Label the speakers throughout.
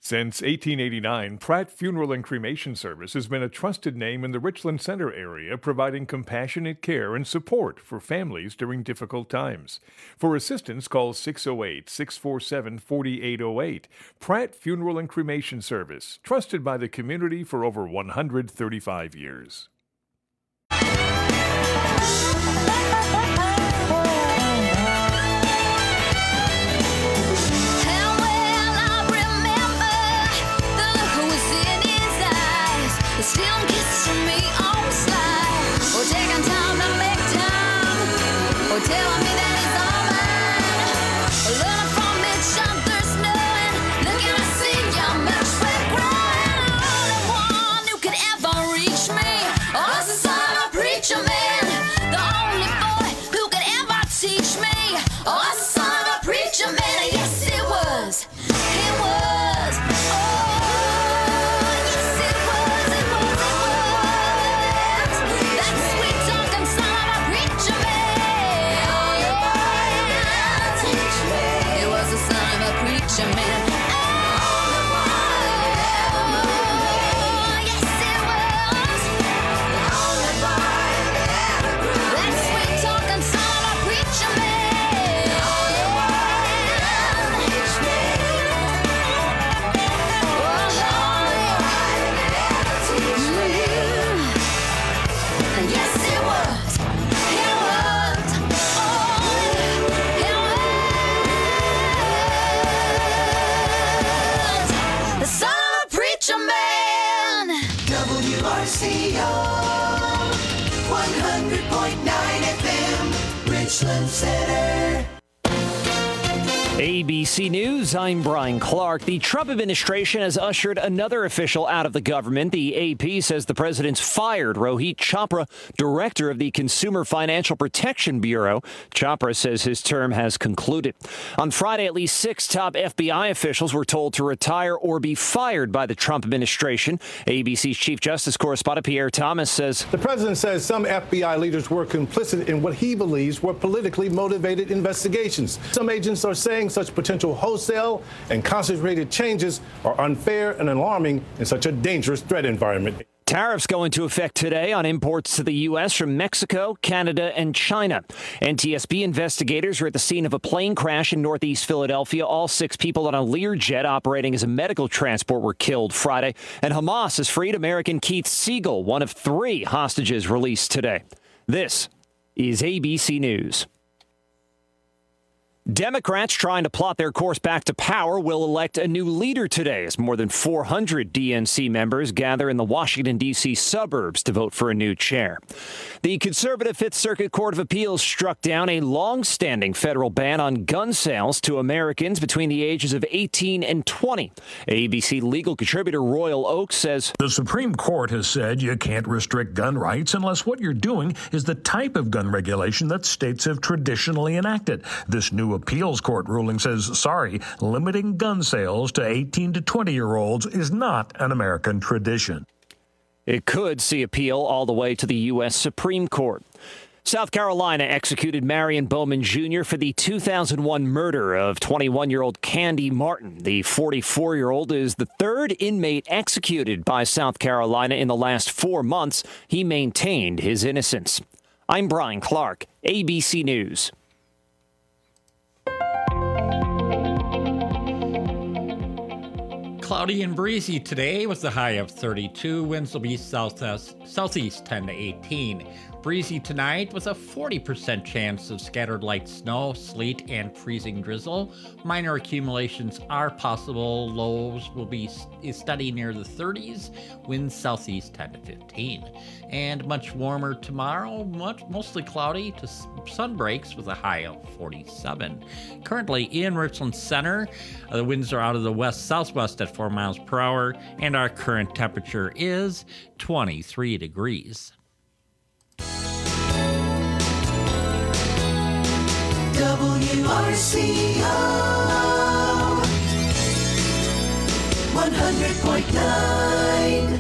Speaker 1: Since 1889, Pratt Funeral and Cremation Service has been a trusted name in the Richland Center area, providing compassionate care and support for families during difficult times. For assistance, call 608-647-4808. Pratt Funeral and Cremation Service, trusted by the community for over 135 years.
Speaker 2: Still kissing me on the side, or taking time to make time, or telling me that it's all mine. Learning from each other's knowing, looking to see how much we're growing. The only one who could ever reach me was the son of a preacher man. The only boy who could ever teach me was the son of a preacher man. Yes, it was. It was.
Speaker 3: WRCO 100.9 FM, Richland Center.
Speaker 4: ABC News, I'm Brian Clark. The Trump administration has ushered another official out of the government. The AP says the president's fired Rohit Chopra, director of the Consumer Financial Protection Bureau. Chopra says his term has concluded. On Friday, at least 6 top FBI officials were told to retire or be fired by the Trump administration. ABC's Chief Justice correspondent Pierre Thomas says
Speaker 5: the president says some FBI leaders were complicit in what he believes were politically motivated investigations. Some agents are saying such potential wholesale and concentrated changes are unfair and alarming in such a dangerous threat environment.
Speaker 4: Tariffs go into effect today on imports to the U.S. from Mexico, Canada, and China. NTSB investigators are at the scene of a plane crash in northeast Philadelphia. All 6 people on a Learjet operating as a medical transport were killed Friday. And Hamas has freed American Keith Siegel, one of 3 hostages released today. This is ABC News. Democrats trying to plot their course back to power will elect a new leader today as more than 400 DNC members gather in the Washington, D.C. suburbs to vote for a new chair. The conservative Fifth Circuit Court of Appeals struck down a long-standing federal ban on gun sales to Americans between the ages of 18 and 20. ABC legal contributor Royal Oak says
Speaker 6: the Supreme Court has said you can't restrict gun rights unless what you're doing is the type of gun regulation that states have traditionally enacted. This new appeals court ruling says, sorry, limiting gun sales to 18 to 20-year-olds is not an American tradition.
Speaker 4: It could see appeal all the way to the U.S. Supreme Court. South Carolina executed Marion Bowman Jr. for the 2001 murder of 21-year-old Candy Martin. The 44-year-old is the 3rd inmate executed by South Carolina in the last 4 months. He maintained his innocence. I'm Brian Clark, ABC News.
Speaker 7: Cloudy and breezy today with a high of 32. Winds will be southeast 10 to 18. Breezy tonight with a 40% chance of scattered light snow, sleet, and freezing drizzle. Minor accumulations are possible. Lows will be steady near the 30s. Winds southeast 10 to 15. And much warmer tomorrow, mostly cloudy to sun breaks with a high of 47. Currently in Richland Center, the winds are out of the west-southwest at 4 miles per hour, and our current temperature is 23 degrees.
Speaker 3: WRCO 100.9.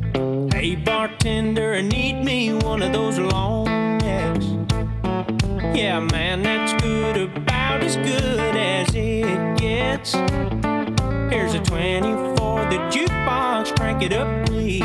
Speaker 8: Hey bartender, need me one of those long necks. Yeah, man, that's good, about as good as it gets. Here's a 20 for the jukebox, crank it up, please.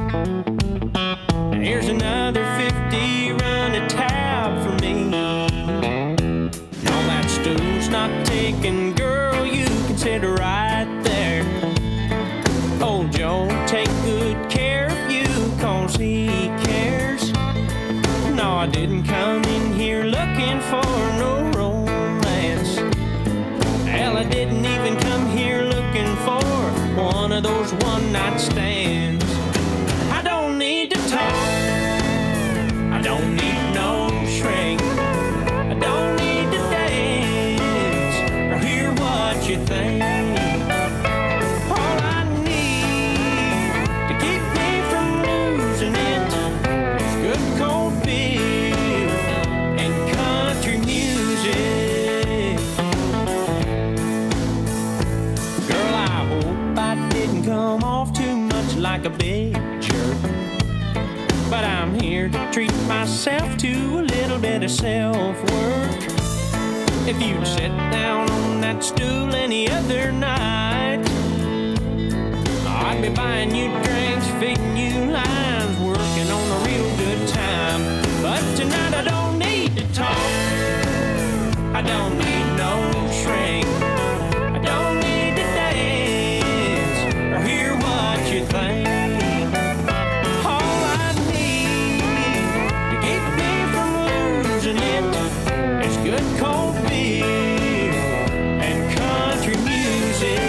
Speaker 8: Here's another 50, run a tab for me. No, that stool's not taken, girl, you can sit right there. Old Joe, take good care of you, 'cause he cares. No, I didn't come in here looking for no romance. Hell, I didn't even come here looking for one of those one-night stands. I don't need to talk, I don't need no shrink, I don't need to dance or hear what you think. All I need to keep me from losing it is good cold beer and country music. Girl, I hope I didn't come off too much like a big jerk, but I'm here to treat myself to a little bit of self-work. If you'd sit down on that stool any other night, I'd be buying you drinks, feeding you lines, working on a real good time. But tonight I don't need to talk, I don't need no shrink, I don't need to dance or hear what you think. All I need to keep me from losing it is good cold beer and country music.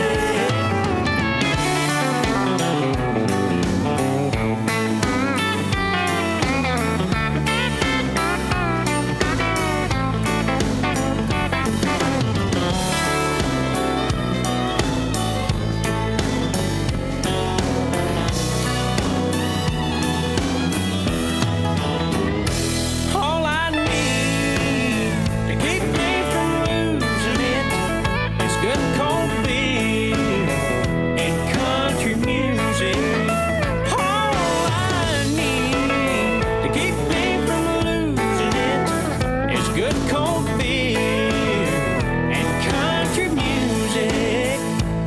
Speaker 8: All I need to keep me from losing it is good cold beer and country music. All I need to keep me from losing it is good cold beer and country music.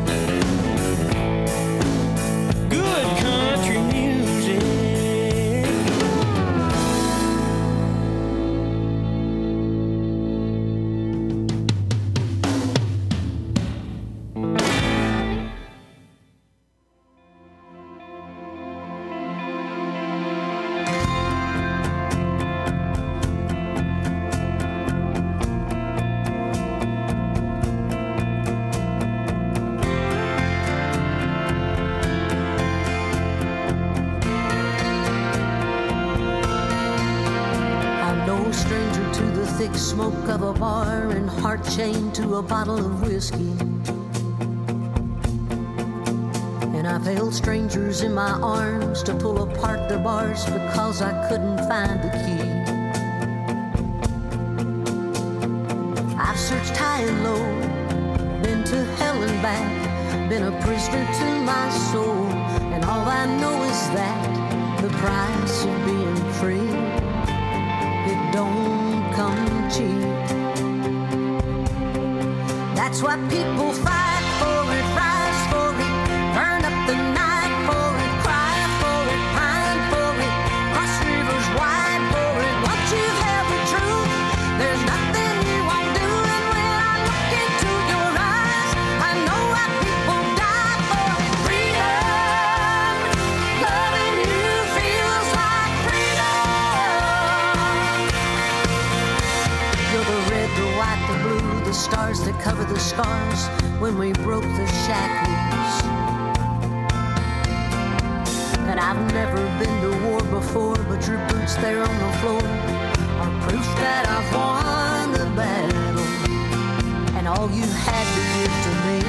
Speaker 8: Good country music.
Speaker 9: I'm no stranger to the thick smoke of a bar and heart chained to a bottle of whiskey. And I've held strangers in my arms to pull apart their bars because I couldn't find the key. I've searched high and low, been to hell and back, been a prisoner to my soul, and all I know is that the price of being free, it don't come cheap. That's why people fight for it, rise for it, burn up the night for it, cry for it, pine for it, cross rivers wide for it. Once you have the truth, there's nothing you won't do. And when I look into your eyes, I know why people die for it. Freedom, loving you feels like freedom. You're the red, the white, the blue, the stars that cover the scars when we broke the shackles. And I've never been to war before, but your boots there on the floor are proof that I've won the battle. And all you had to give to me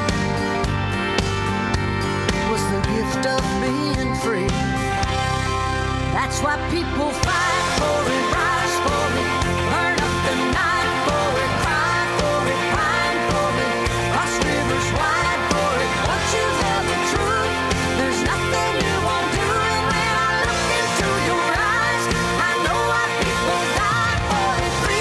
Speaker 9: was the gift of being free. That's why people fight for it, rise for it, burn up the night for it, cry for it, pine for it, cross rivers wide for it. Once you tell the truth, there's nothing you won't do. And when I look into your eyes, I know why people die for it. Freedom.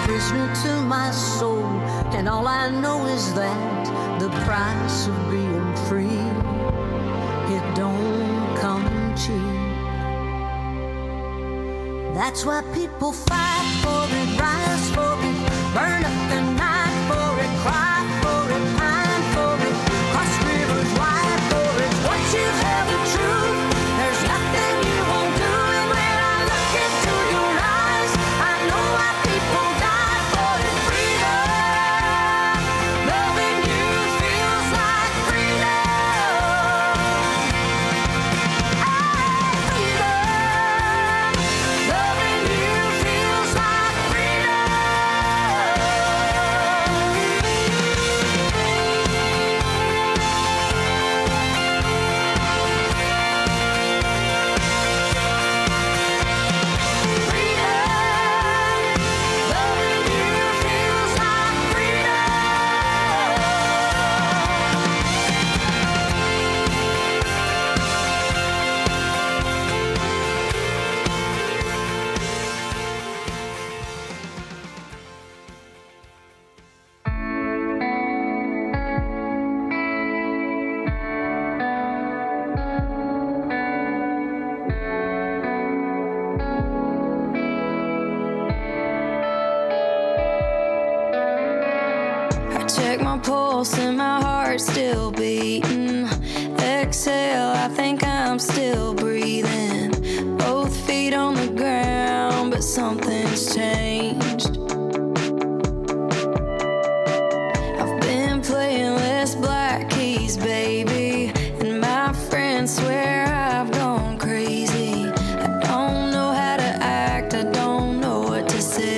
Speaker 9: prisoner to my soul, and all I know is that the price of being free, it don't come cheap. That's why people fight for it, rise for it, burn up the night for it, cry for it, pine for it, cross rivers wide for it. Once you've held the truth, there's nothing you won't do. And when I look into your eyes, I know why people die for it. Freedom, loving you feels like freedom. Loving you feels like freedom. I check my pulse and my heart's still beating. Exhale, I think I'm still breathing. Both feet on the ground, but something's changed. I've been playing less black keys, baby, and my friends swear I've gone crazy. I don't know how to act, I don't know what to say.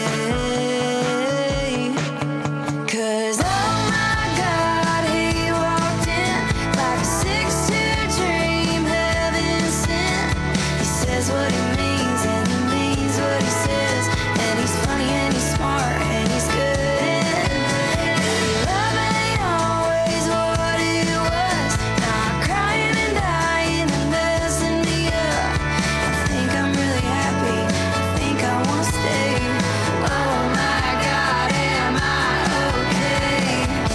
Speaker 9: 'Cause oh my God, he walked in like a 6'2" dream, heaven sent. He says what he means and he means what he says, and he's funny and he's smart and he's good. And love ain't always what it was. Now I'm crying and dying and messing me up. I think I'm really happy, I think I wanna stay. Oh my God, am I okay?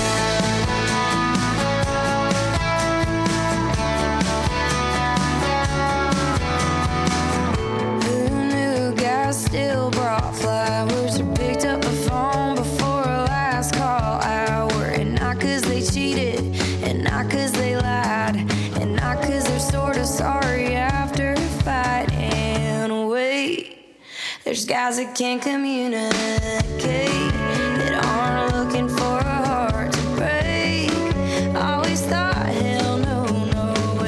Speaker 9: Who knew guys still brought flowers or picked up the phone before a last call hour? And not 'cause they cheated, and not 'cause they lied, and not 'cause they're sorta sorry after a fight. And wait, there's guys that can't communicate, that aren't looking for a heart to break. Always thought, hell no, no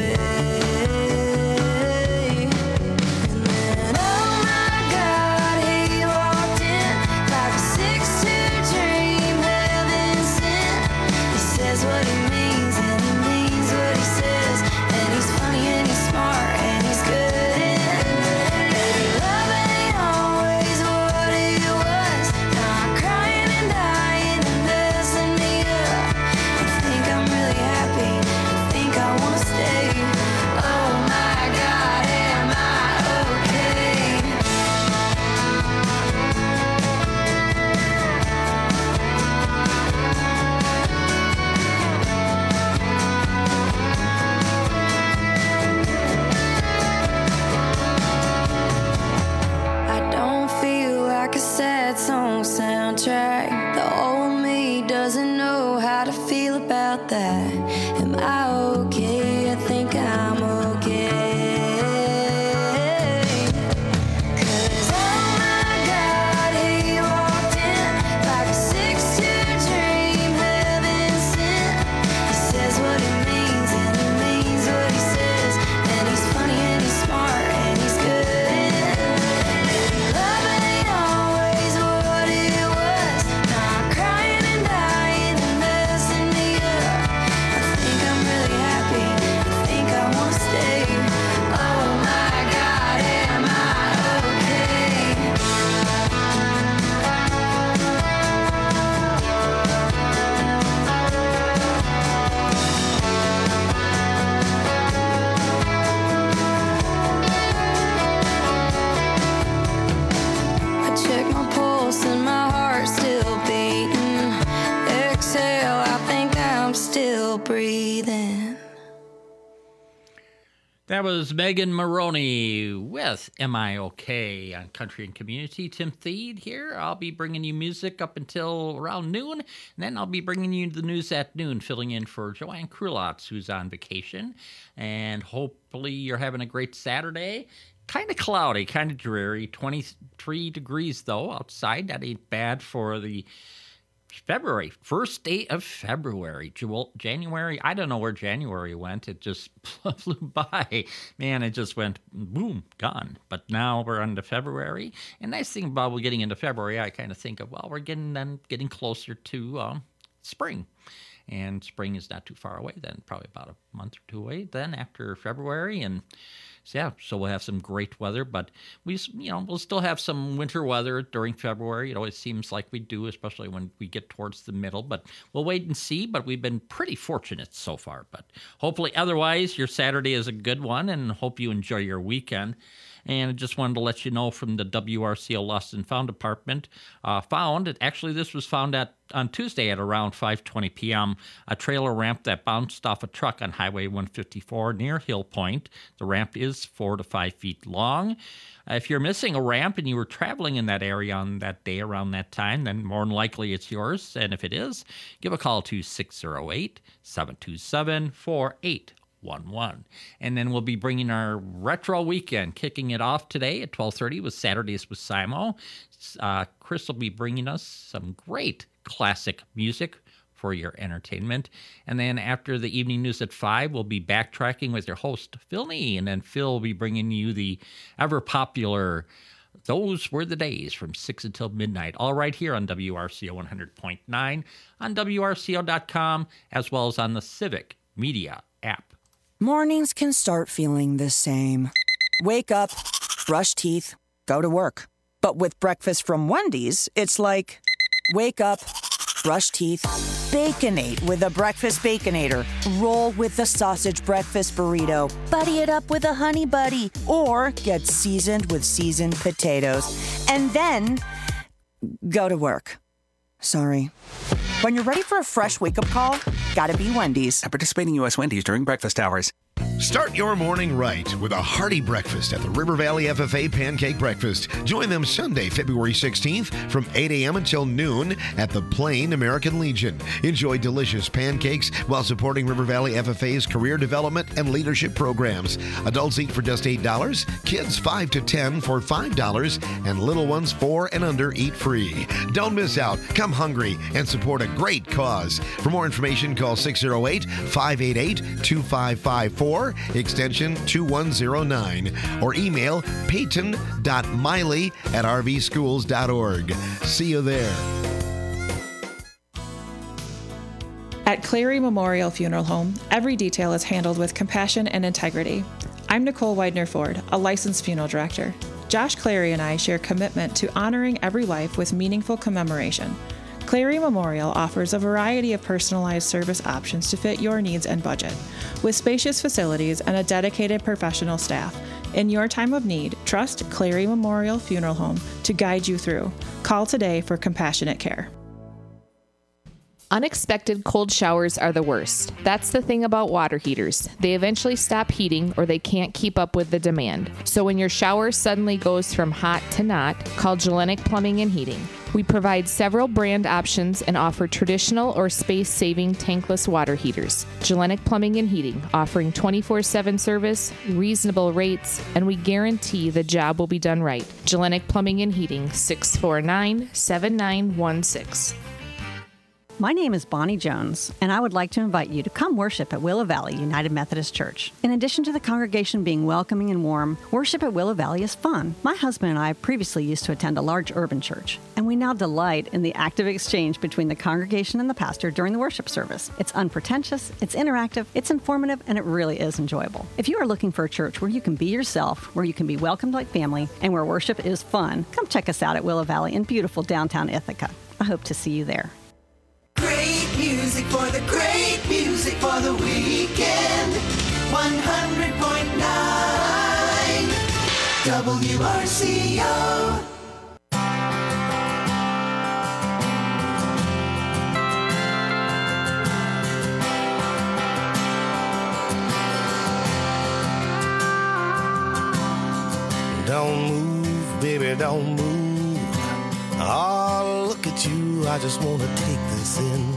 Speaker 9: way. And then, oh my God, he walked in like a 6'2" dream, heaven sent. He says what he means and he means what he says, and he's funny and he's smart and he's good. Baby, love ain't always what it was. Now I'm crying
Speaker 7: That was Megan Maroney with M.I.O.K. on Country and Community. Tim Thede here. I'll be bringing you music up until around noon, and then I'll be bringing you the news at noon, filling in for Joanne Krulotz, who's on vacation. And hopefully you're having a great Saturday. Kind of cloudy, kind of dreary. 23 degrees, though, outside. That ain't bad for the February, first day of February. January, I don't know where January went. It just flew by. Man, it just went boom, gone. But now we're into February. And nice thing about getting into February, I kind of think of, well, we're getting closer to spring. And spring is not too far away then, probably about a month or two away then after February. And so we'll have some great weather, but we'll still have some winter weather during February. It always seems like we do, especially when we get towards the middle, but we'll wait and see. But we've been pretty fortunate so far, but hopefully otherwise your Saturday is a good one, and hope you enjoy your weekend. And I just wanted to let you know from the WRCO Lost and Found Department, this was found on Tuesday at around 5:20 p.m., a trailer ramp that bounced off a truck on Highway 154 near Hill Point. The ramp is 4 to 5 feet long. If you're missing a ramp and you were traveling in that area on that day around that time, then more than likely it's yours. And if it is, give a call to 608-727-4811. And then we'll be bringing our retro weekend, kicking it off today at 12:30 with Saturdays with Simo. Chris will be bringing us some great classic music for your entertainment. And then after the evening news at 5, we'll be backtracking with your host, Phil Nee. And then Phil will be bringing you the ever-popular Those Were the Days from 6 until midnight, all right here on WRCO 100.9, on WRCO.com, as well as on the Civic Media app.
Speaker 10: Mornings can start feeling the same. Wake up, brush teeth, go to work. But with breakfast from Wendy's, it's like, wake up, brush teeth, Baconate with a breakfast Baconator. Roll with the sausage breakfast burrito. Buddy it up with a honey buddy. Or get seasoned with seasoned potatoes. And then go to work. Sorry. When you're ready for a fresh wake-up call, gotta be Wendy's.
Speaker 11: At participating U.S. Wendy's during breakfast hours.
Speaker 12: Start your morning right with a hearty breakfast at the River Valley FFA Pancake Breakfast. Join them Sunday, February 16th from 8 a.m. until noon at the Plain American Legion. Enjoy delicious pancakes while supporting River Valley FFA's career development and leadership programs. Adults eat for just $8, kids 5 to 10 for $5, and little ones 4 and under eat free. Don't miss out. Come hungry and support a great cause. For more information, call 608-588-2554. Extension 2109, or email peyton.miley@rvschools.org. See you there.
Speaker 13: At Clary Memorial Funeral Home, every detail is handled with compassion and integrity. I'm Nicole Widener-Ford, a licensed funeral director. Josh Clary and I share commitment to honoring every life with meaningful commemoration. Clary Memorial offers a variety of personalized service options to fit your needs and budget. With spacious facilities and a dedicated professional staff, in your time of need, trust Clary Memorial Funeral Home to guide you through. Call today for compassionate care.
Speaker 14: Unexpected cold showers are the worst. That's the thing about water heaters. They eventually stop heating or they can't keep up with the demand. So when your shower suddenly goes from hot to not, call Gellenic Plumbing and Heating. We provide several brand options and offer traditional or space-saving tankless water heaters. Gellenic Plumbing and Heating, offering 24/7 service, reasonable rates, and we guarantee the job will be done right. Gellenic Plumbing and Heating, 649-7916.
Speaker 15: My name is Bonnie Jones, and I would like to invite you to come worship at Willow Valley United Methodist Church. In addition to the congregation being welcoming and warm, worship at Willow Valley is fun. My husband and I previously used to attend a large urban church, and we now delight in the active exchange between the congregation and the pastor during the worship service. It's unpretentious, it's interactive, it's informative, and it really is enjoyable. If you are looking for a church where you can be yourself, where you can be welcomed like family, and where worship is fun, come check us out at Willow Valley in beautiful downtown Ithaca. I hope to see you there.
Speaker 3: Great music for the great music for the weekend. 100.9 WRCO.
Speaker 16: Don't move, baby, don't move. Oh, look at you, I just wanna take this in.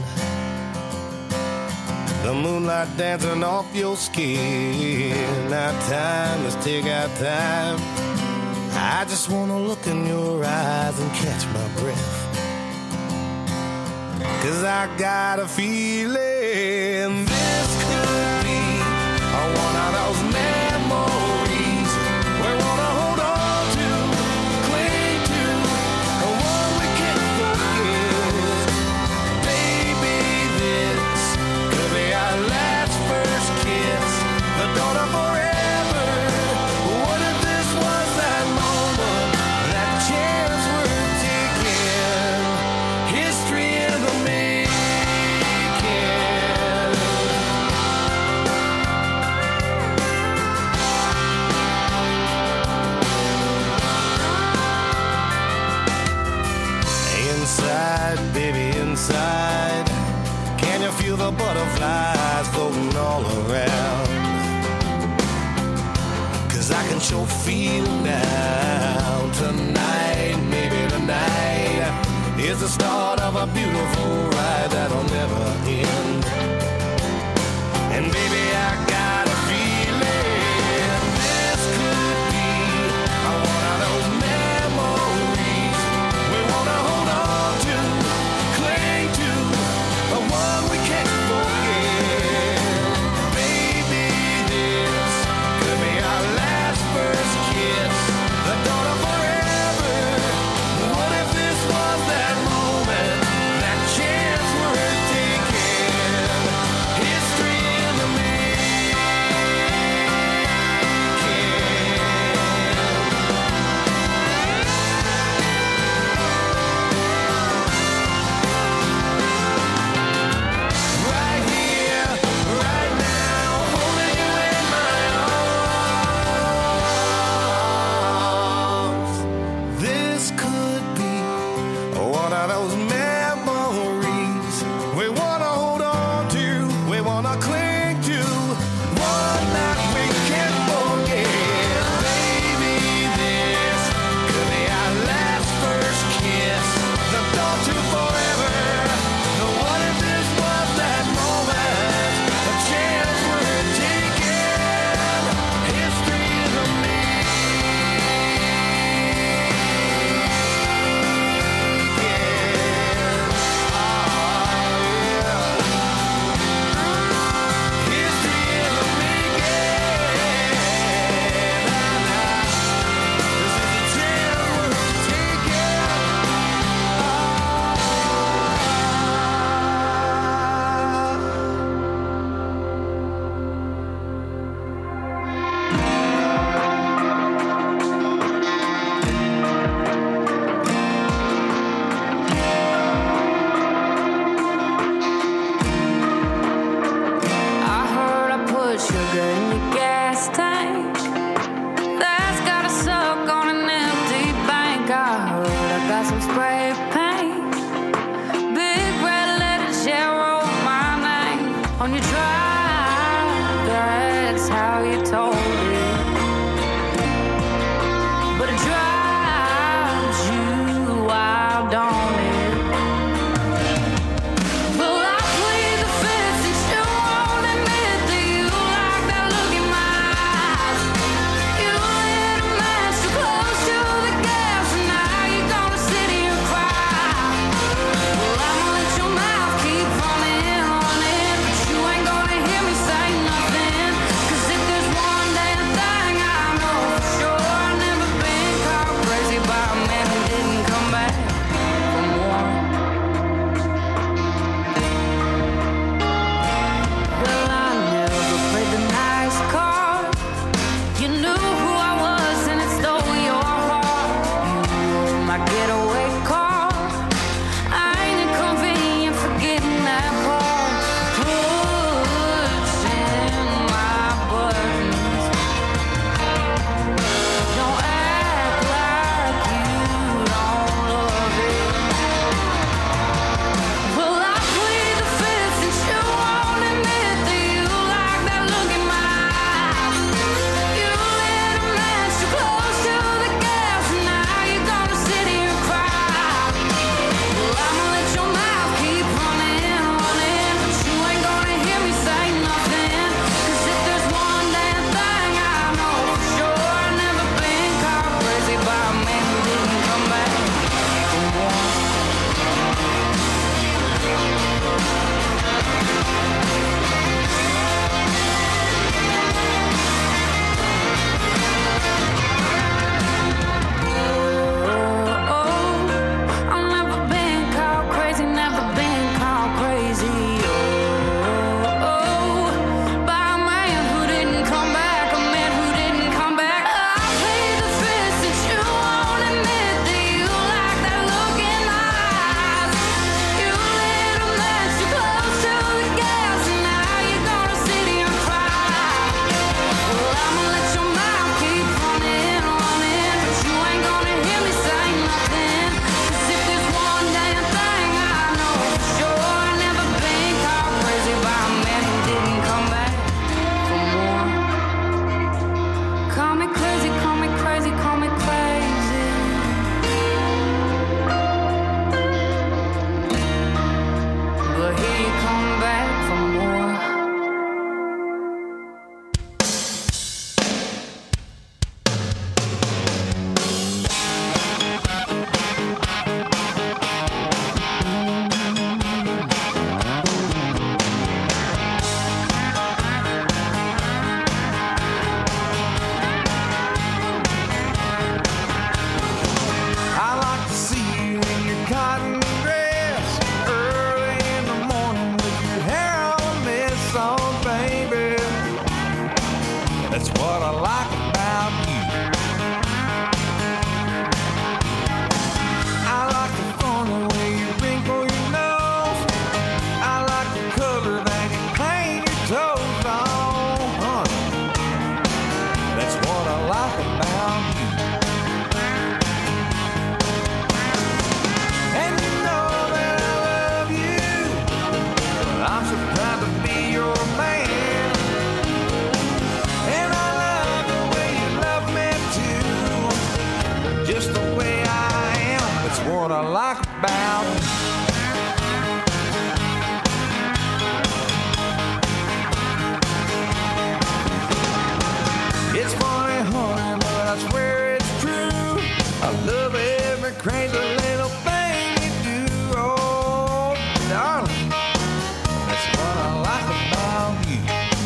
Speaker 16: The moonlight dancing off your skin. Now time, let's take our time. I just wanna look in your eyes and catch my breath. 'Cause I got a feeling this could be one of those memories we wanna hold on to, cling to, the one we can't forget. Baby, this could be our last first kiss, the dawn of forever. What if this was that moment, that chance we're taking? History in the making. Inside, baby, inside, can you feel the butterflies floating all around? 'Cause I can sure feel now. Tonight, maybe tonight, is the start of a beautiful ride that'll never end. And baby, I got a feeling this could be one of those memories we wanna hold on to, cling to, the one we can't forget. Baby, this could be our last first kiss, the dawn of forever. What if this was that moment, that chance we're taking? what I like about you. It's funny, honey, but I swear it's true. I love every crazy little thing you do. Oh, darling, that's what I like about you.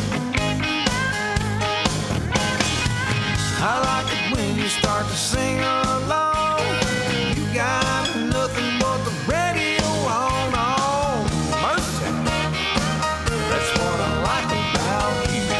Speaker 16: I like it when you start to sing along. You got nothing but the radio on. Oh, mercy, that's what I like about you.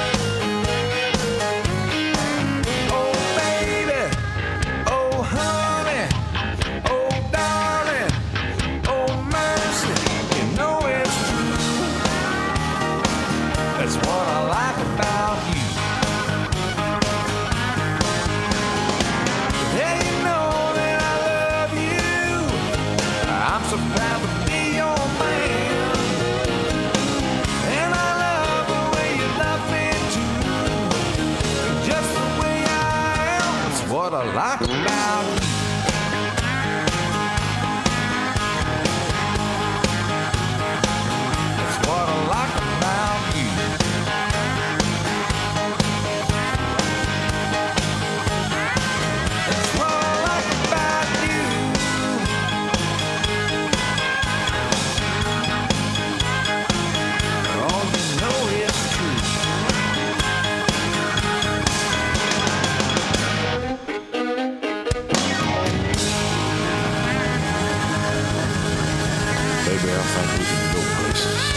Speaker 16: What I like about you. That's what I like about you. That's what I like about you. Oh, you know it's true. Baby, I think we can go places.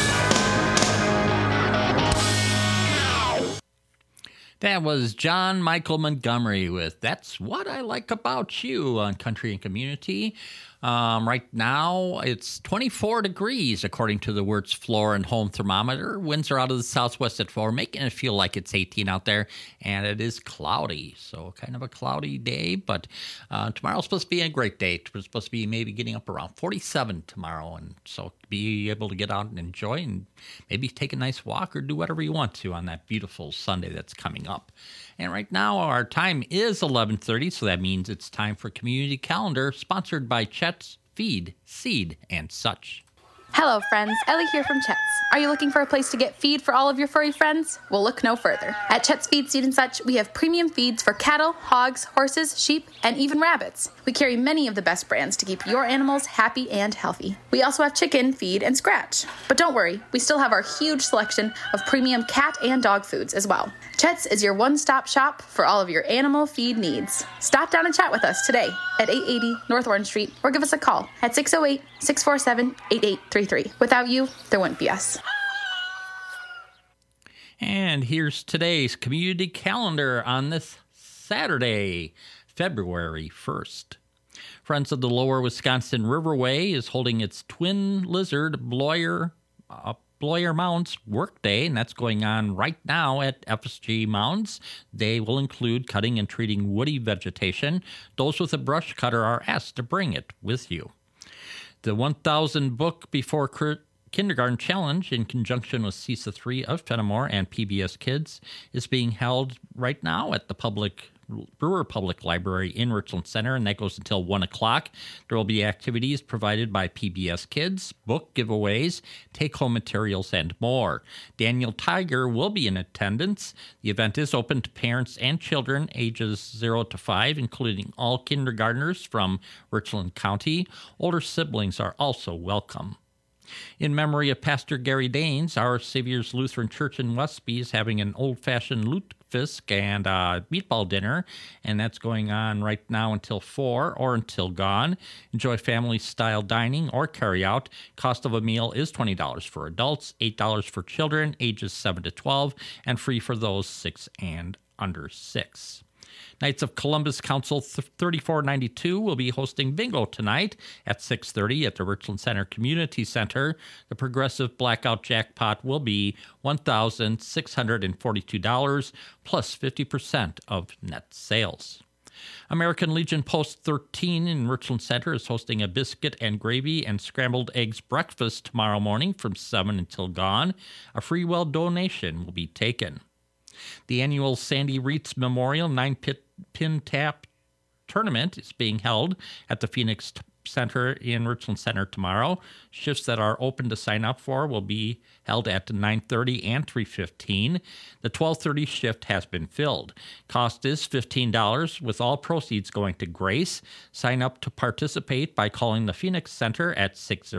Speaker 7: That was John Michael Montgomery with That's What I Like About You on Country and Community. Right now, it's 24 degrees, according to the Wirtz Floor and Home Thermometer. Winds are out of the southwest at 4, making it feel like it's 18 out there, and it is cloudy. So kind of a cloudy day, but tomorrow's supposed to be a great day. It's supposed to be maybe getting up around 47 tomorrow, and so be able to get out and enjoy and maybe take a nice walk or do whatever you want to on that beautiful Sunday that's coming up. And right now, our time is 11:30, so that means it's time for Community Calendar, sponsored by Chet's Feed, Seed, and such.
Speaker 17: Hello, friends. Ellie here from Chet's. Are you looking for a place to get feed for all of your furry friends? Well, look no further. At Chet's Feed, Seed, and Such, we have premium feeds for cattle, hogs, horses, sheep, and even rabbits. We carry many of the best brands to keep your animals happy and healthy. We also have chicken, feed, and scratch. But don't worry, we still have our huge selection of premium cat and dog foods as well. Chet's is your one-stop shop for all of your animal feed needs. Stop down and chat with us today at 880 North Orange Street or give us a call at 608-647-8833. Without you, there wouldn't be us.
Speaker 7: And here's today's Community Calendar on this Saturday, February 1st. Friends of the Lower Wisconsin Riverway is holding its Twin Lizard Bloyer Mounds Workday, and that's going on right now at FSG Mounds. They will include cutting and treating woody vegetation. Those with a brush cutter are asked to bring it with you. The 1,000 Book Before Kindergarten Challenge, in conjunction with CISA 3 of Fenimore and PBS Kids, is being held right now at the Brewer Public Library in Richland Center, and that goes until 1 o'clock. There will be activities provided by PBS Kids, book giveaways, take-home materials, and more. Daniel Tiger will be in attendance. The event is open to parents and children ages 0 to 5, including all kindergartners from Richland County. Older siblings are also welcome. In memory of Pastor Gary Danes, Our Savior's Lutheran Church in Westby is having an old-fashioned lutefisk and meatball dinner, and that's going on right now until 4 or until gone. Enjoy family-style dining or carry-out. Cost of a meal is $20 for adults, $8 for children ages 7 to 12, and free for those 6 and under 6. Knights of Columbus Council 3492 will be hosting bingo tonight at 6:30 at the Richland Center Community Center. The progressive blackout jackpot will be $1,642 plus 50% of net sales. American Legion Post 13 in Richland Center is hosting a biscuit and gravy and scrambled eggs breakfast tomorrow morning from 7 until gone. A free well donation will be taken. The annual Sandy Reitz Memorial 9-pin tap tournament is being held at the Phoenix Center in Richland Center tomorrow. Shifts that are open to sign up for will be held at 9:30 and 3:15. The 12:30 shift has been filled. Cost is $15, with all proceeds going to Grace. Sign up to participate by calling the Phoenix Center at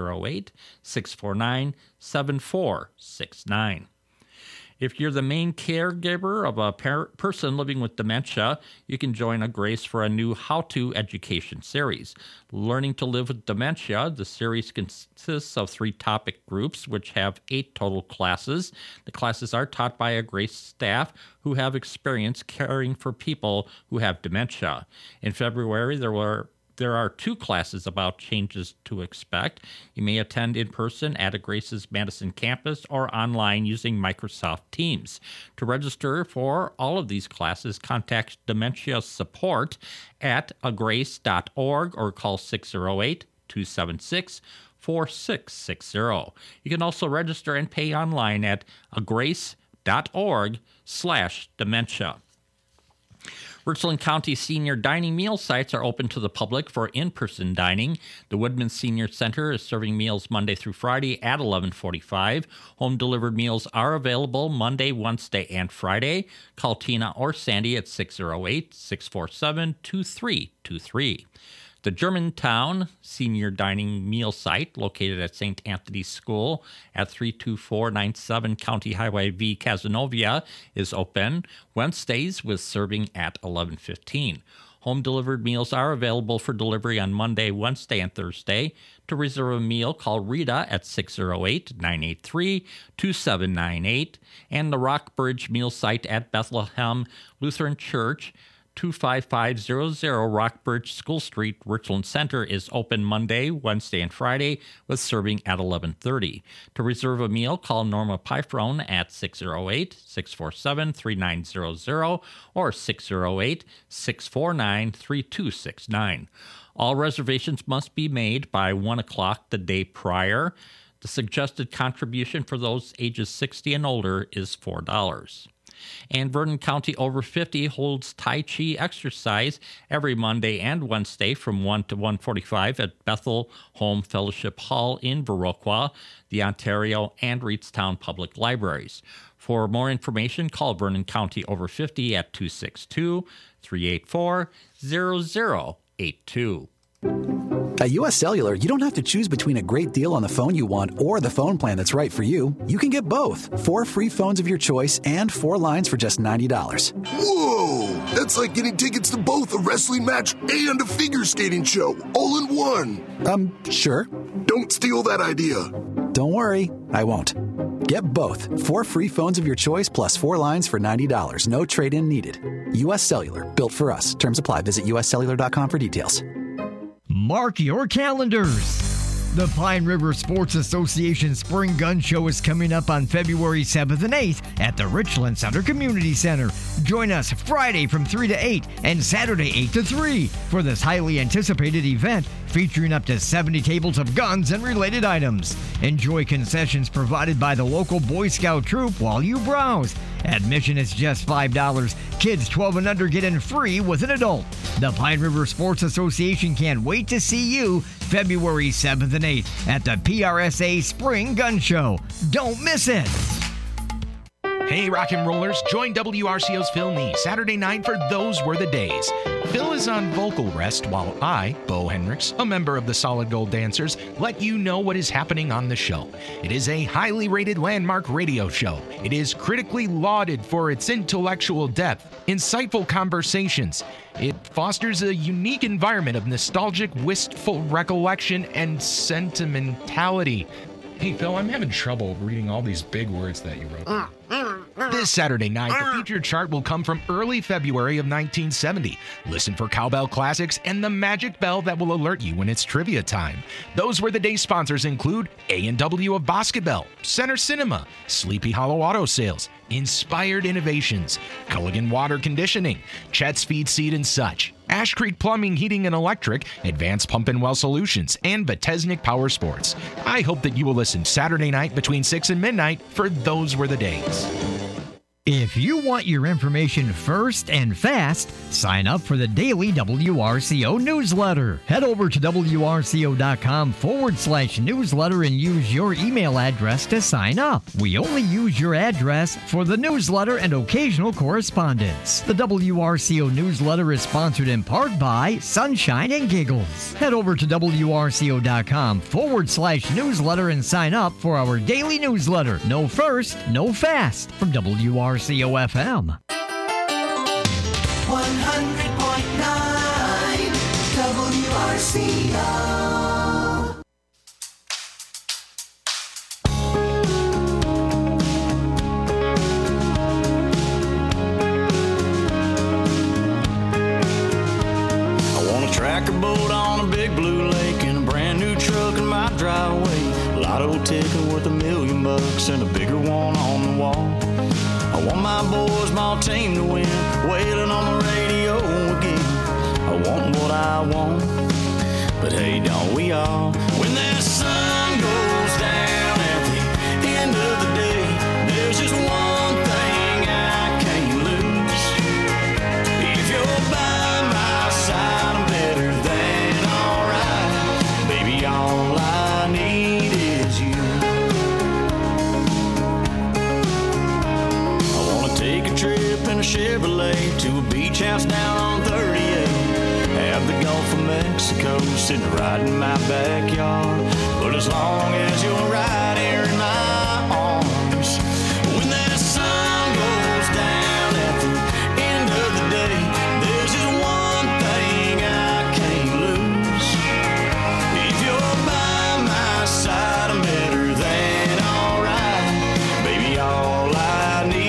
Speaker 7: 608-649-7469. If you're the main caregiver of a person living with dementia, you can join a Grace for a new how-to education series. Learning to Live with Dementia, the series consists of 3 topic groups, which have 8 total classes. The classes are taught by a Grace staff who have experience caring for people who have dementia. In February, there are 2 classes about changes to expect. You may attend in person at a Grace's Madison campus or online using Microsoft Teams. To register for all of these classes, contact Dementia Support at agrace.org or call 608-276-4660. You can also register and pay online at agrace.org/dementia. Richland County senior dining meal sites are open to the public for in-person dining. The Woodman Senior Center is serving meals Monday through Friday at 11:45. Home-delivered meals are available Monday, Wednesday, and Friday. Call Tina or Sandy at 608-647-2323. The Germantown Senior Dining Meal Site, located at St. Anthony's School at 32497 County Highway V, Cazenovia, is open Wednesdays with serving at 11:15. Home-delivered meals are available for delivery on Monday, Wednesday, and Thursday. To reserve a meal, call Rita at 608-983-2798. And the Rockbridge Meal Site at Bethlehem Lutheran Church, 25500 Rockbridge School Street, Richland Center, is open Monday, Wednesday, and Friday with serving at 11:30. To reserve a meal, call Norma Pyfrone at 608-647-3900 or 608-649-3269. All reservations must be made by 1 o'clock the day prior. The suggested contribution for those ages 60 and older is $4. And Vernon County Over 50 holds Tai Chi exercise every Monday and Wednesday from 1 to 1:45 at Bethel Home Fellowship Hall in Viroqua, the Ontario and Reedstown Public Libraries. For more information, call Vernon County Over 50 at 262-384-0082.
Speaker 18: At US Cellular, you don't have to choose between a great deal on the phone you want or the phone plan that's right for you. You can get both. 4 free phones of your choice and 4 lines for just $90.
Speaker 19: Whoa! That's like getting tickets to both a wrestling match and a figure skating show, all in one.
Speaker 18: Sure.
Speaker 19: Don't steal that idea.
Speaker 18: Don't worry, I won't. Get both. 4 free phones of your choice plus 4 lines for $90. No trade-in needed. US Cellular, built for us. Terms apply. Visit uscellular.com for details.
Speaker 20: Mark your calendars. The Pine River Sports Association Spring Gun Show is coming up on February 7th and 8th at the Richland Center Community Center. Join us Friday from 3 to 8 and Saturday 8 to 3 for this highly anticipated event featuring up to 70 tables of guns and related items. Enjoy concessions provided by the local Boy Scout troop while you browse. Admission is just $5. Kids 12 and under get in free with an adult. The Pine River Sports Association can't wait to see you February 7th and 8th at the PRSA Spring Gun Show. Don't miss it.
Speaker 21: Hey, rock and rollers, join WRCO's Phil Nee Saturday night for Those Were the Days. Phil is on vocal rest while I, Bo Hendricks, a member of the Solid Gold Dancers, let you know what is happening on the show. It is a highly rated landmark radio show. It is critically lauded for its intellectual depth, insightful conversations. It fosters a unique environment of nostalgic, wistful recollection and sentimentality. Hey, Phil, I'm having trouble reading all these big words that you wrote. This Saturday night, the featured chart will come from early February of 1970. Listen for cowbell classics and the magic bell that will alert you when it's trivia time. Those Were the Day sponsors include A&W of Boscobel, Center Cinema, Sleepy Hollow Auto Sales, Inspired Innovations, Culligan Water Conditioning, Chet's Feed Seed and Such, Ash Creek Plumbing, Heating and Electric, Advanced Pump and Well Solutions, and Betesnik Power Sports. I hope that you will listen Saturday night between 6 and midnight for Those Were the Days.
Speaker 20: If you want your information first and fast, sign up for the daily WRCO newsletter. Head over to WRCO.com/newsletter and use your email address to sign up. We only use your address for the newsletter and occasional correspondence. The WRCO newsletter is sponsored in part by Sunshine and Giggles. Head over to WRCO.com/newsletter and sign up for our daily newsletter. No first, no fast from WRCO FM.
Speaker 3: 100.9 WRCO.
Speaker 1: I want a tracker boat on a big blue lake and a brand new truck in my driveway. Lotto ticket worth $1 million and a bigger one on the wall. I want my boys, my team to win, wailing on the radio again. I want what I want, but hey, don't we all? When that sun goes down at the end of the day, there's just one thing I can't lose. If you're by my side, I'm better than alright. Baby, all I need is you. Take a trip in a Chevrolet to a beach house down on 38. Have the Gulf of Mexico sitting right in my backyard. But as long as you're right here in my arms, when that sun goes down at the end of the day, there's just one thing I can't lose. If you're by my side, I'm better than alright. Baby, all I need.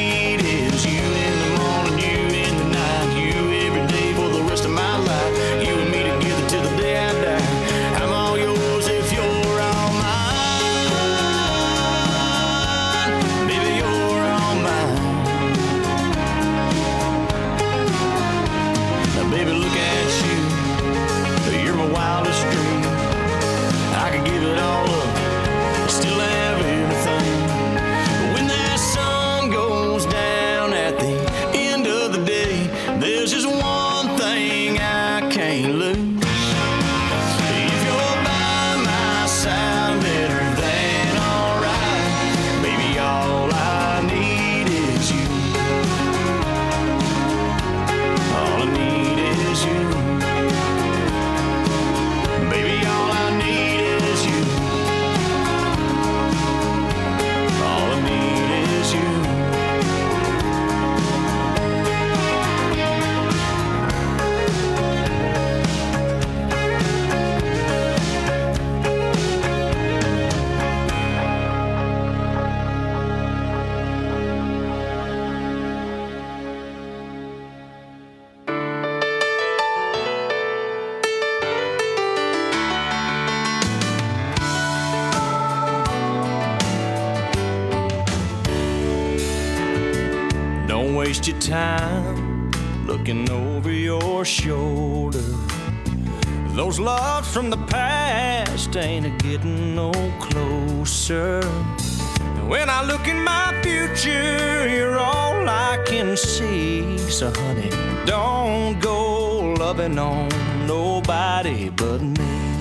Speaker 1: Waste your time looking over your shoulder. Those loves from the past ain't a-getting no closer. And when I look in my future, you're all I can see. So honey, don't go loving on nobody but me.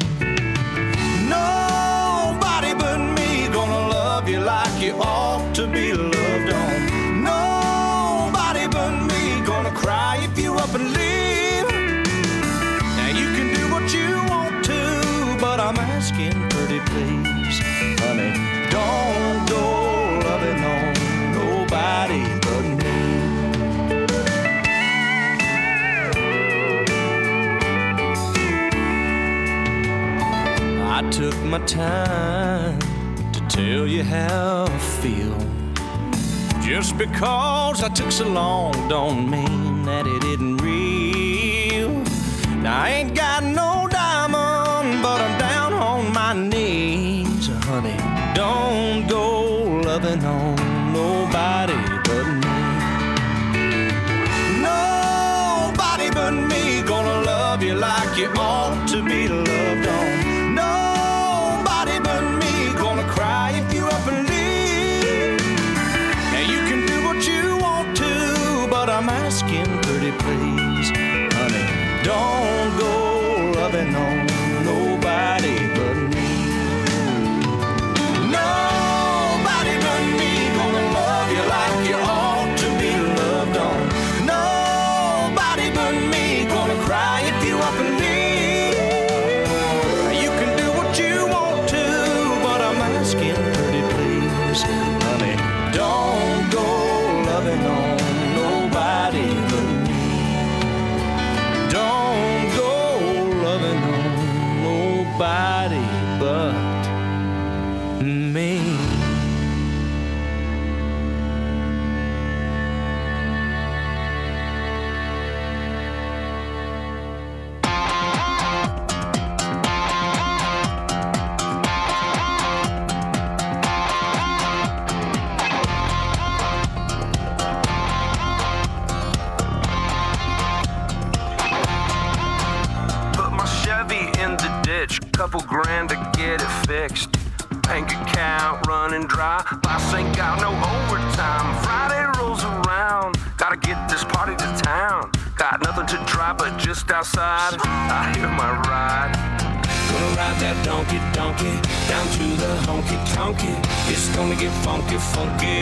Speaker 1: Nobody but me gonna love you like you ought to be loved on. Cry if you up and leave. Now you can do what you want to, but I'm asking pretty please, honey, don't go loving on nobody but me. I took my time to tell you how I feel. Just because I took so long don't mean that it isn't real. Now I ain't got no diamond, but I'm down on my knees. Honey, don't go loving on nobody but me. Nobody but me gonna love you like you ought to be loved on. Nobody but me gonna cry if you up and leave. Now you can do what you please. Honey, don't go loving on nobody but me. Nobody but me gonna love you like you ought to be loved on. Nobody but me gonna cry if you up and leave. You can do what you want to, but I'm asking pretty please. Honey, don't go loving on nobody but me. Don't go loving on nobody but me.
Speaker 2: Put my Chevy in the ditch, couple grand to get it fixed. Bank account running dry, boss ain't got no overtime. Friday rolls around, gotta get this party to town. Got nothing to try but just outside, I hear my ride.
Speaker 1: Gonna ride that donkey down to the honky tonky. It's gonna get funky, funky.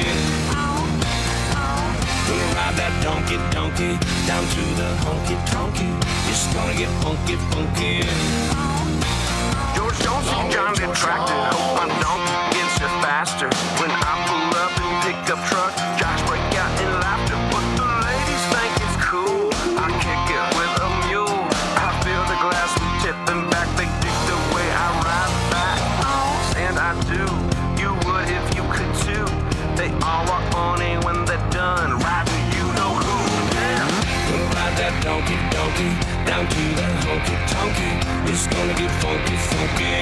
Speaker 1: Gonna ride that donkey down to the honky tonky. It's gonna get funky, funky.
Speaker 2: George Jones and John detracted, hope my donkey gets it faster. When I pull up in pickup truck, jocks break out in laughter. But the ladies think it's cool, I kick it with a mule. I feel the glass tipping back, they dig the way I ride back. And I do, you would if you could too. They all walk funny when they're done riding, you know who.
Speaker 1: Gonna ride that donkey down to the honky tonky. It's gonna get funky, funky.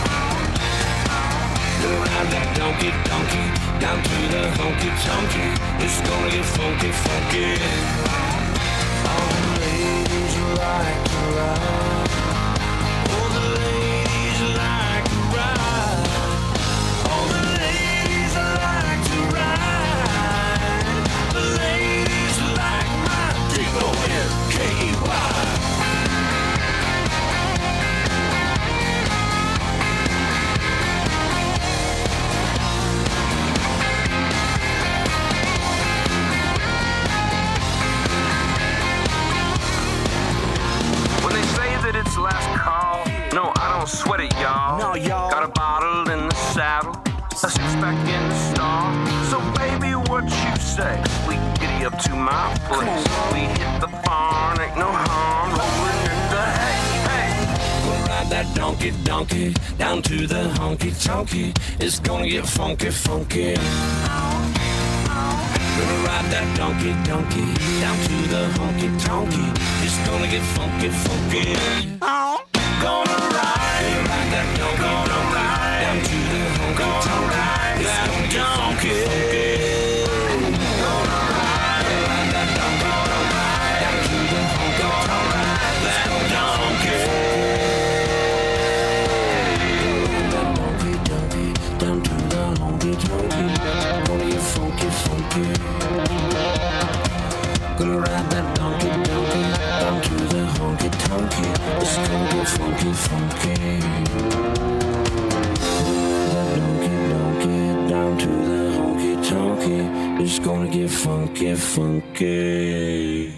Speaker 1: Gonna ride that donkey down to the honky tonky. It's gonna get funky, funky. All the ladies like to ride. All the ladies like to ride. All the ladies like to ride. The ladies like my D-O-N-K-E-Y.
Speaker 2: When they say that it's the last call, no, I don't sweat it, y'all.
Speaker 1: No, y'all.
Speaker 2: Got a bottle in the saddle, a six-pack in the stall. So baby, what you say? We giddy up to my place. We hit the barn, ain't no harm rolling in the hay. Hey.
Speaker 1: Gonna ride that donkey down to the honky tonky. It's gonna get funky, funky. Gonna ride that donkey down to the honky tonky. It's gonna get funky, funky. Gonna ride that donkey down to the honky tonky. It's gonna get funky, funky. Gonna ride that donkey down to the honky tonky. That donkey. Down to the honky tonky. Gonna get funky, funky. Gonna ride that donkey down to the honky tonky. It's gonna get funky, funky. That donkey down to the honky tonky. It's gonna get funky, funky.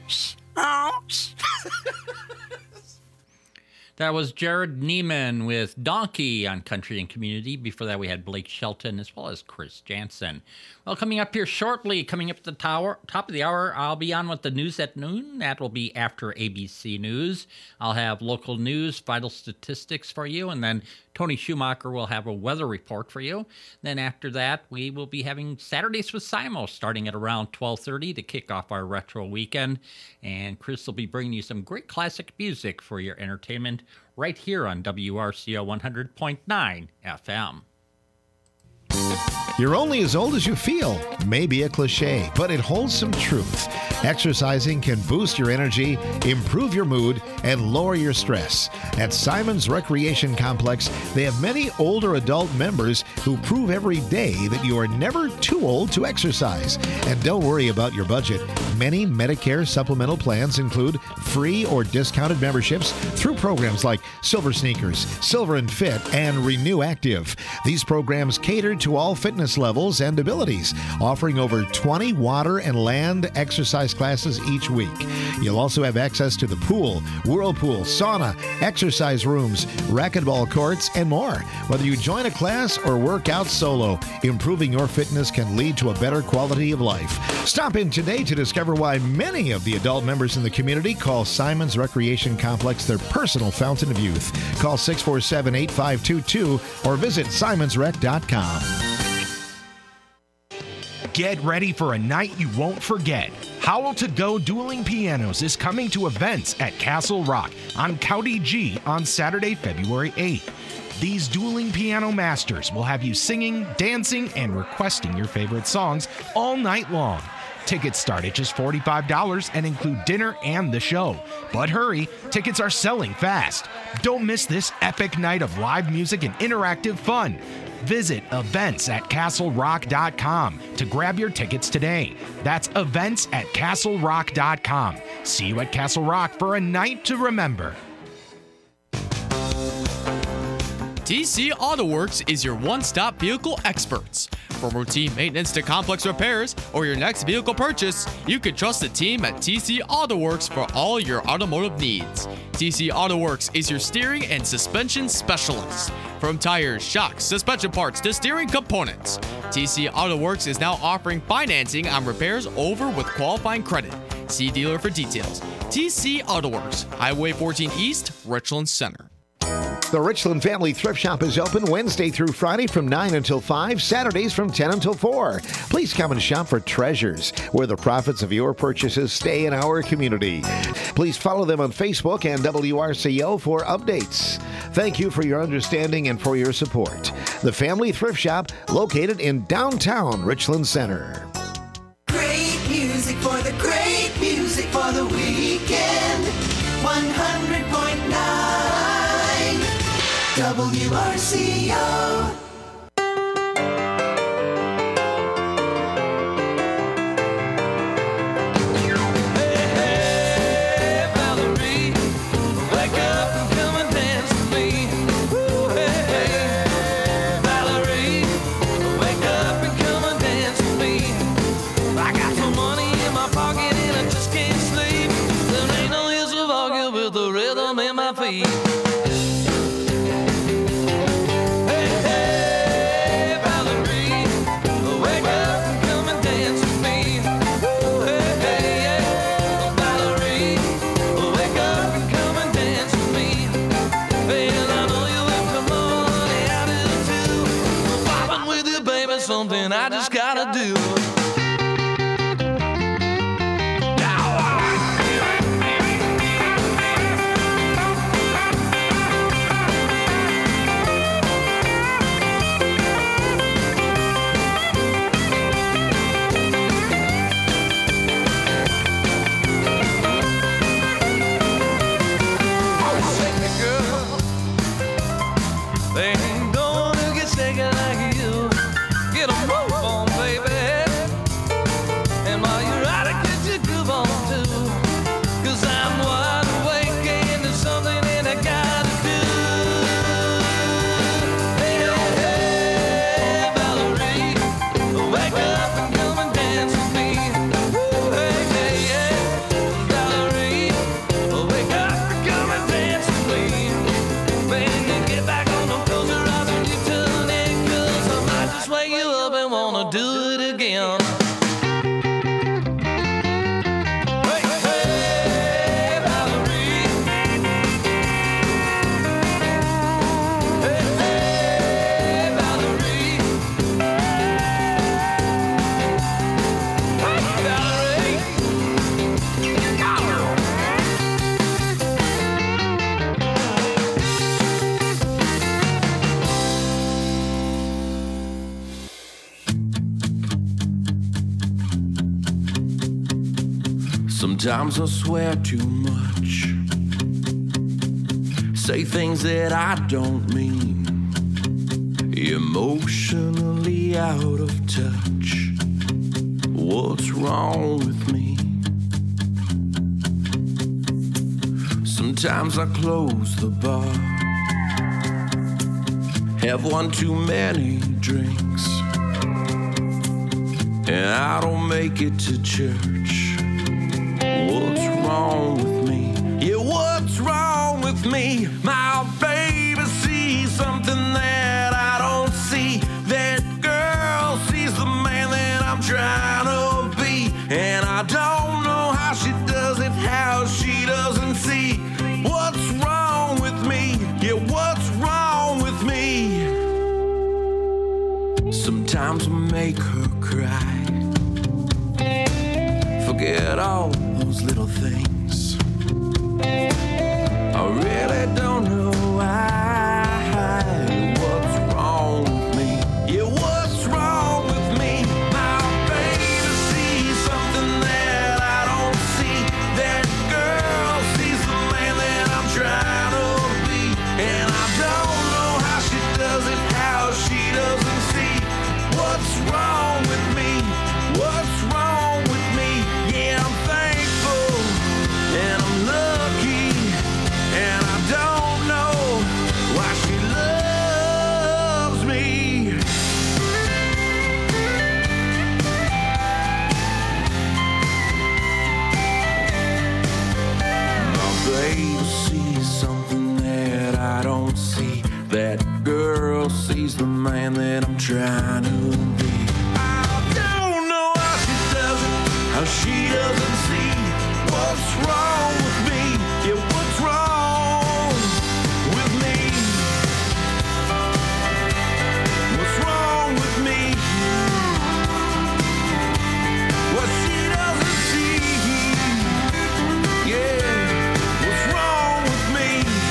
Speaker 7: That was Jared Neiman with Donkey on Country and Community. Before that, we had Blake Shelton as well as Chris Jansen. Well, coming up here shortly, coming up at the top of the hour, I'll be on with the news at noon. That will be after ABC News. I'll have local news, vital statistics for you, and then Tony Schumacher will have a weather report for you. Then after that, we will be having Saturdays with Simo starting at around 12:30 to kick off our retro weekend. And Chris will be bringing you some great classic music for your entertainment right here on WRCO 100.9 FM.
Speaker 12: You're only as old as you feel. Maybe a cliche, but it holds some truth. Exercising can boost your energy, improve your mood, and lower your stress. At Simon's Recreation Complex, they have many older adult members who prove every day that you are never too old to exercise. And don't worry about your budget. Many Medicare supplemental plans include free or discounted memberships through programs like Silver Sneakers, Silver and Fit, and Renew Active. These programs cater to all fitness levels and abilities, offering over 20 water and land exercise classes each week. You'll also have access to the pool, whirlpool, sauna, exercise rooms, racquetball courts, and more. Whether you join a class or work out solo, improving your fitness can lead to a better quality of life. Stop in today to discover why many of the adult members in the community call Simon's Recreation Complex their personal fountain of youth. Call 647-8522 or visit simonsrec.com.
Speaker 21: Get ready for a night you won't forget. Howl to Go Dueling Pianos is coming to events at Castle Rock on County G on Saturday, February 8th. These dueling piano masters will have you singing, dancing, and requesting your favorite songs all night long. Tickets start at just $45 and include dinner and the show. But hurry, tickets are selling fast. Don't miss this epic night of live music and interactive fun. Visit events@castlerock.com to grab your tickets today. That's events@castlerock.com. See you at Castle Rock for a night to remember.
Speaker 5: TC Auto Works is your one-stop vehicle experts. From routine maintenance to complex repairs or your next vehicle purchase, you can trust the team at TC Auto Works for all your automotive needs. TC Auto Works is your steering and suspension specialist. From tires, shocks, suspension parts to steering components, TC Auto Works is now offering financing on repairs over with qualifying credit. See dealer for details. TC Auto Works, Highway 14 East, Richland Center.
Speaker 12: The Richland Family Thrift Shop is open Wednesday through Friday from 9 until 5, Saturdays from 10 until 4. Please come and shop for treasures, where the profits of your purchases stay in our community. Please follow them on Facebook and WRCO for updates. Thank you for your understanding and for your support. The Family Thrift Shop, located in downtown Richland Center.
Speaker 3: Great music for the great music for the weekend. 100.9 WRCO.
Speaker 16: Something I just gotta do. They ain't gonna get shaken like you. Get a move on, baby. Sometimes I swear too much, say things that I don't mean, emotionally out of touch. What's wrong with me? Sometimes I close the bar, have one too many drinks, and I don't make it to church. What's wrong with me? Yeah, what's wrong with me? My baby sees something that I don't see. That girl sees the man that I'm trying to be, and I don't know how she does it, how she doesn't see. What's wrong with me? Yeah, what's wrong with me? Sometimes I make her cry, forget all those little things. I really don't know why. What's wrong with me? Yeah, what's wrong with me? My baby sees something that I don't see. That girl sees the man that I'm trying to be, and I don't know how she does it, how she doesn't see. What's wrong with me? What's wrong with me? Yeah, I'm thankful and I'm lucky, and I don't know why she loves me. My baby sees something that I don't see. That girl sees the man that I'm trying to be. I don't know how she does it, how she doesn't see. What's wrong with me? Yeah, what's wrong with me? What's wrong with me? What she doesn't see. Yeah, what's wrong with me?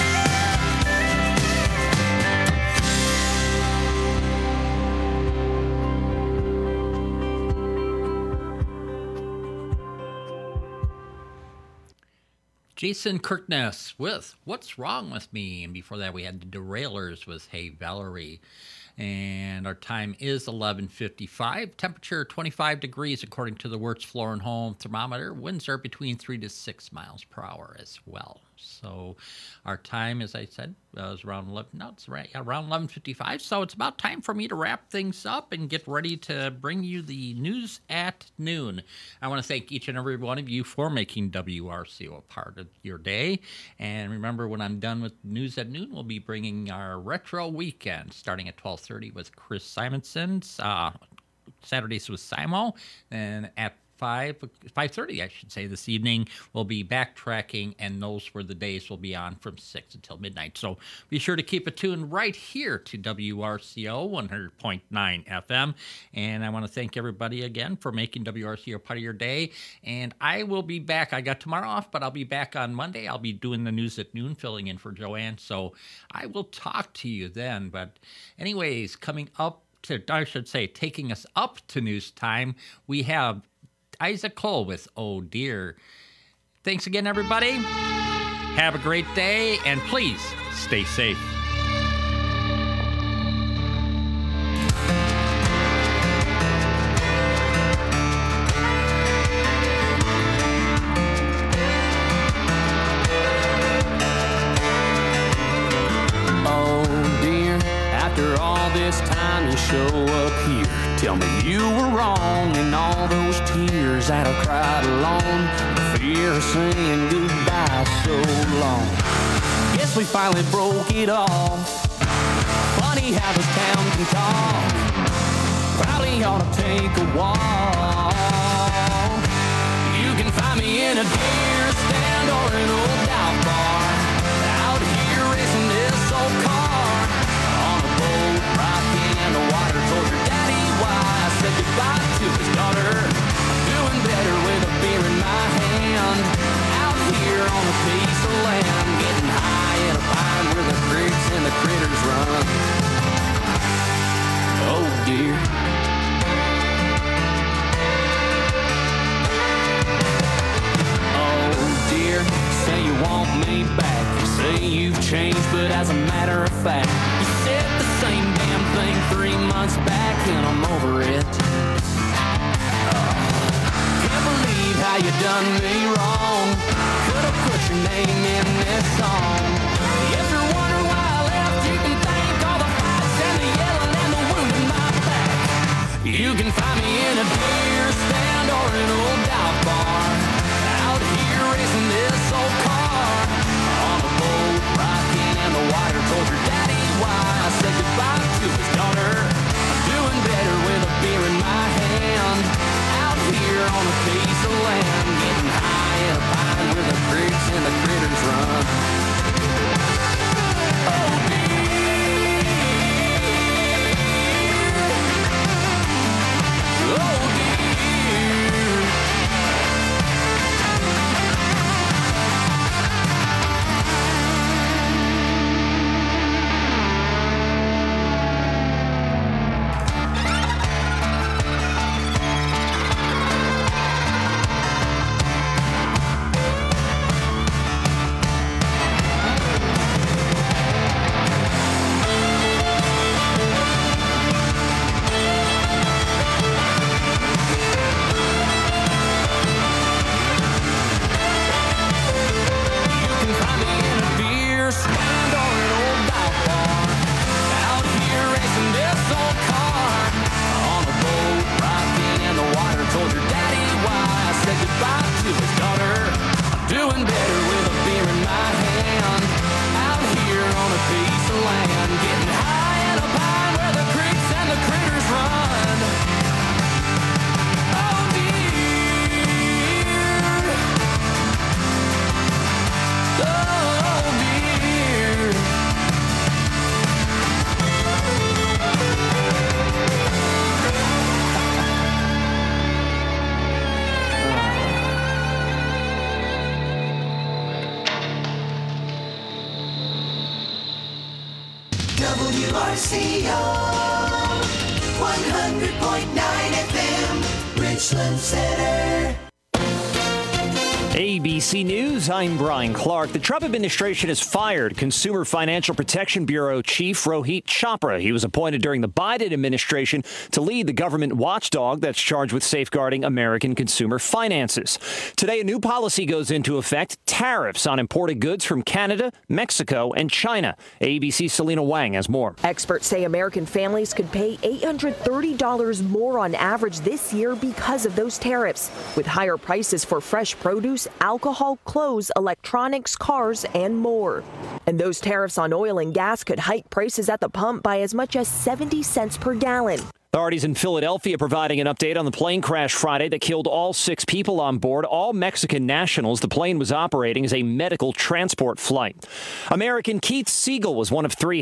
Speaker 7: Jason Kirkness with What's Wrong With Me? And before that, we had the Derailers with Hey Valerie. And our time is 11:55. Temperature 25 degrees according to the Wirtz Floor and Home thermometer. Winds are between 3 to 6 miles per hour as well. So our time, as I said, was around 11. No, it's right, around 11:55. So it's about time for me to wrap things up and get ready to bring you the news at noon. I want to thank each and every one of you for making WRCO a part of your day. And remember, when I'm done with news at noon, we'll be bringing our retro weekend starting at 12:30 with Chris Simonson's Saturdays with Simo, and at 5:30, I should say, this evening, we'll be backtracking, and those were the days we'll be on from 6 until midnight. So be sure to keep it tuned right here to WRCO 100.9 FM. And I want to thank everybody again for making WRCO part of your day. And I will be back. I got tomorrow off, but I'll be back on Monday. I'll be doing the news at noon, filling in for Joanne. So I will talk to you then. But anyways, coming up to, I should say, taking us up to news time, we have Isaac Cole with Oh Dear. Thanks again, everybody. Have a great day, and please stay safe.
Speaker 8: Oh dear, after all this time you show up here. Tell me you were wrong in all those tears that I cried alone. The fear of saying goodbye so long. Guess we finally broke it off. Funny how this town can talk. Probably ought to take a walk. You can find me in a deer stand or an old dive bar. Out here racing this old car. On a boat rocking in the water towards your daddy. I said goodbye to his daughter. I'm doing better with a beer in my hand. Out here on a piece of land, getting high in a pine where the creeks and the critters run. Oh dear. Oh
Speaker 6: me you've changed, but as a matter of fact, you said the same damn thing 3 months back, and I'm over it. Can't believe how you done me wrong. Could've put your name in this song. If you're wondering why I left, you can thank all the fights and the yelling and the wound in my back. You can find me in a beer stand or an old dive bar, out here racing this old car, on a boat rocking in the water. Told your daddy why I said goodbye to his daughter. I'm doing better with a beer in my hand, out here on a piece of land, getting high in a pine where the creeks and the critters run. Oh dear, oh dear.
Speaker 3: WRCO 100.9 FM, Richland Center.
Speaker 4: ABC News, I'm Brian Clark. The Trump administration has fired Consumer Financial Protection Bureau Chief Rohit Chopra. He was appointed during the Biden administration to lead the government watchdog that's charged with safeguarding American consumer finances. Today, a new policy goes into effect, tariffs on imported goods from Canada, Mexico, and China. ABC's Selena Wang has more.
Speaker 22: Experts say American families could pay $830 more on average this year because of those tariffs, with higher prices for fresh produce, alcohol, clothes, electronics, cars, and more. And those tariffs on oil and gas could hike prices at the pump by as much as 70 cents per gallon.
Speaker 4: Authorities in Philadelphia providing an update on the plane crash Friday that killed all 6 people on board, all Mexican nationals. The plane was operating as a medical transport flight. American Keith Siegel was one of 3